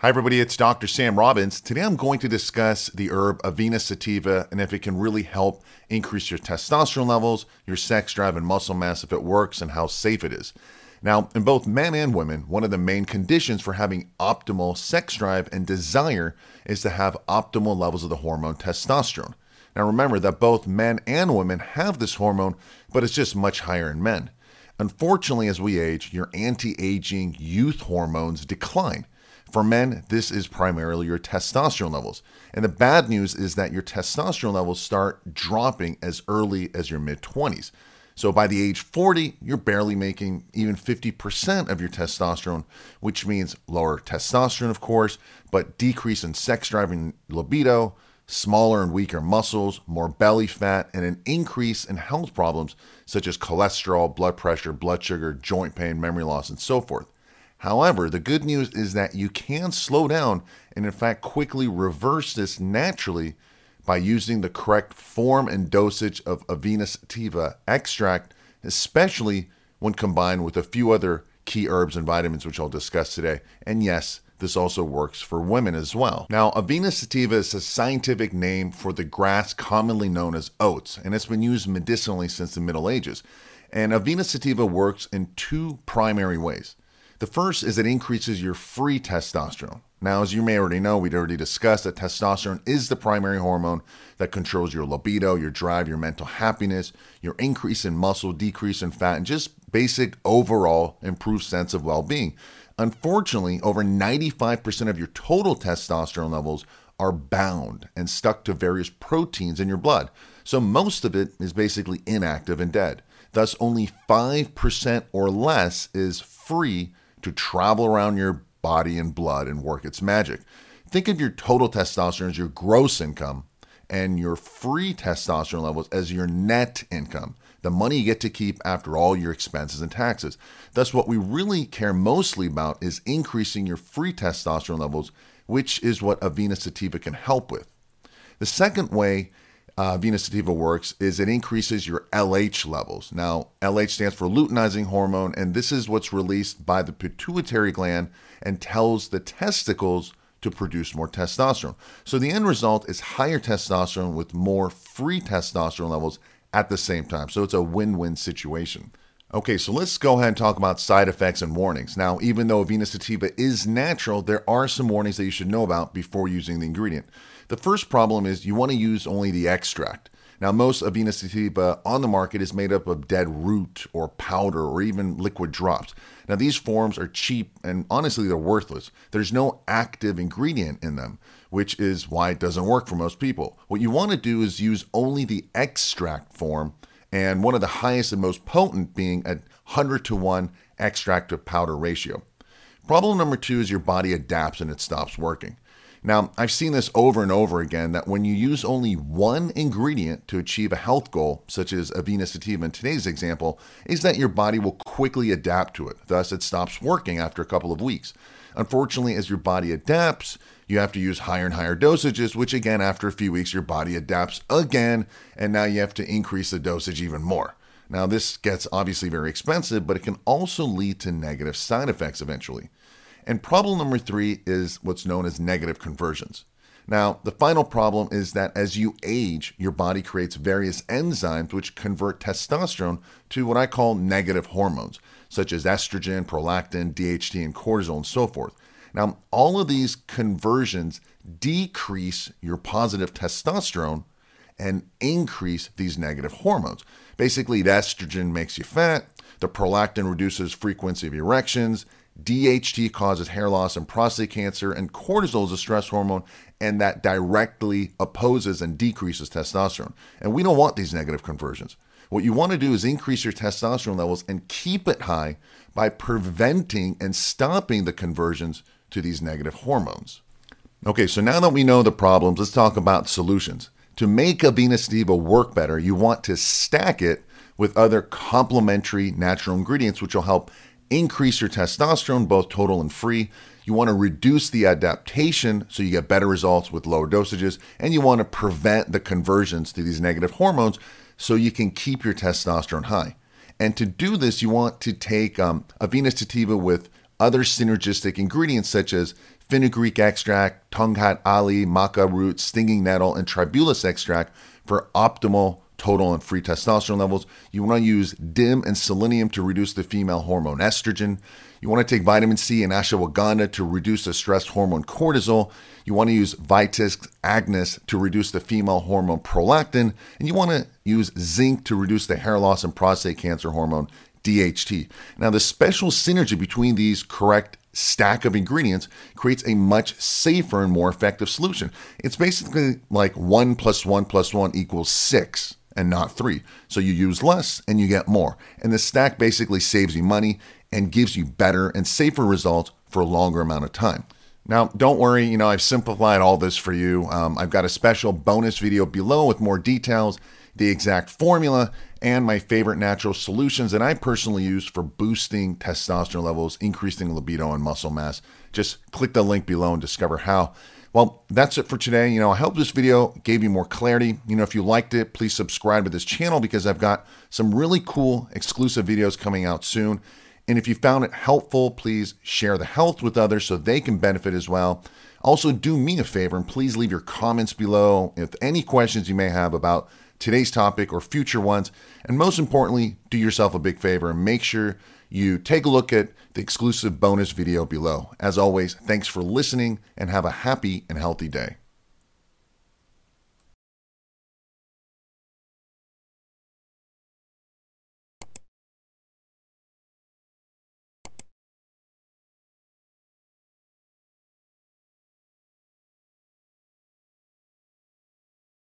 Hi everybody, it's Dr. Sam Robbins. Today I'm going to discuss the herb Avena sativa and if it can really help increase your testosterone levels, your sex drive, and muscle mass if it works, and how safe it is. Now, in both men and women, one of the main conditions for having optimal sex drive and desire is to have optimal levels of the hormone testosterone. Now remember that both men and women have this hormone, but it's just much higher in men. Unfortunately, as we age, your anti-aging youth hormones decline. For men, this is primarily your testosterone levels. And the bad news is that your testosterone levels start dropping as early as your mid-20s. So by the age 40, you're barely making even 50% of your testosterone, which means lower testosterone, of course, but decrease in sex drive and libido, smaller and weaker muscles, more belly fat, and an increase in health problems such as cholesterol, blood pressure, blood sugar, joint pain, memory loss, and so forth. However, the good news is that you can slow down and in fact quickly reverse this naturally by using the correct form and dosage of Avena sativa extract, especially when combined with a few other key herbs and vitamins, which I'll discuss today. And yes, this also works for women as well. Now, Avena sativa is a scientific name for the grass commonly known as oats, and it's been used medicinally since the Middle Ages. And Avena sativa works in two primary ways. The first is it increases your free testosterone. Now, as you may already know, we'd already discussed that testosterone is the primary hormone that controls your libido, your drive, your mental happiness, your increase in muscle, decrease in fat, and just basic overall improved sense of well-being. Unfortunately, over 95% of your total testosterone levels are bound and stuck to various proteins in your blood. So most of it is basically inactive and dead. Thus, only 5% or less is free to travel around your body and blood and work its magic. Think of your total testosterone as your gross income and your free testosterone levels as your net income, the money you get to keep after all your expenses and taxes. Thus, what we really care mostly about is increasing your free testosterone levels, which is what Avena sativa can help with. The second way Avena sativa works is it increases your LH levels. Now, LH stands for luteinizing hormone, and this is what's released by the pituitary gland and tells the testicles to produce more testosterone. So the end result is higher testosterone with more free testosterone levels at the same time. So it's a win-win situation. Okay, so let's go ahead and talk about side effects and warnings. Now, even though Avena sativa is natural, there are some warnings that you should know about before using the ingredient. The first problem is you want to use only the extract. Now, most Avena sativa on the market is made up of dead root or powder or even liquid drops. Now, these forms are cheap and honestly, they're worthless. There's no active ingredient in them, which is why it doesn't work for most people. What you want to do is use only the extract form, and one of the highest and most potent being a 100-to-1 extract to powder ratio. Problem number two is your body adapts and it stops working. Now, I've seen this over and over again that when you use only one ingredient to achieve a health goal, such as Avena sativa in today's example, is that your body will quickly adapt to it. Thus, it stops working after a couple of weeks. Unfortunately, as your body adapts, you have to use higher and higher dosages, which again, after a few weeks, your body adapts again, and now you have to increase the dosage even more. Now, this gets obviously very expensive, but it can also lead to negative side effects eventually. And problem number three is what's known as negative conversions. Now, the final problem is that as you age, your body creates various enzymes which convert testosterone to what I call negative hormones, such as estrogen, prolactin, DHT, and cortisol, and so forth. Now, all of these conversions decrease your positive testosterone and increase these negative hormones. Basically, the estrogen makes you fat, the prolactin reduces frequency of erections, DHT causes hair loss and prostate cancer, and cortisol is a stress hormone, and that directly opposes and decreases testosterone. And we don't want these negative conversions. What you want to do is increase your testosterone levels and keep it high by preventing and stopping the conversions to these negative hormones. Okay, so now that we know the problems, let's talk about solutions. To make Avena sativa work better, you want to stack it with other complementary natural ingredients, which will help increase your testosterone, both total and free. You want to reduce the adaptation so you get better results with lower dosages, and you want to prevent the conversions to these negative hormones so you can keep your testosterone high. And to do this, you want to take Avena sativa with other synergistic ingredients such as fenugreek extract, Tongkat Ali, maca root, stinging nettle, and tribulus extract for optimal total and free testosterone levels. You want to use DIM and selenium to reduce the female hormone estrogen. You want to take vitamin C and ashwagandha to reduce the stress hormone cortisol. You want to use Vitisk Agnes to reduce the female hormone prolactin. And you want to use zinc to reduce the hair loss and prostate cancer hormone DHT. Now, the special synergy between these correct stack of ingredients creates a much safer and more effective solution. It's basically like 1 + 1 + 1 = 6 and not 3. So you use less and you get more. And the stack basically saves you money and gives you better and safer results for a longer amount of time. Now, don't worry, I've simplified all this for you. I've got a special bonus video below with more details, the exact formula, and my favorite natural solutions that I personally use for boosting testosterone levels, increasing libido and muscle mass. Just click the link below and discover how. Well, that's it for today. I hope this video gave you more clarity. If you liked it, please subscribe to this channel because I've got some really cool exclusive videos coming out soon. And if you found it helpful, please share the health with others so they can benefit as well. Also, do me a favor and please leave your comments below with any questions you may have about today's topic or future ones. And most importantly, do yourself a big favor and make sure you take a look at the exclusive bonus video below. As always, thanks for listening and have a happy and healthy day.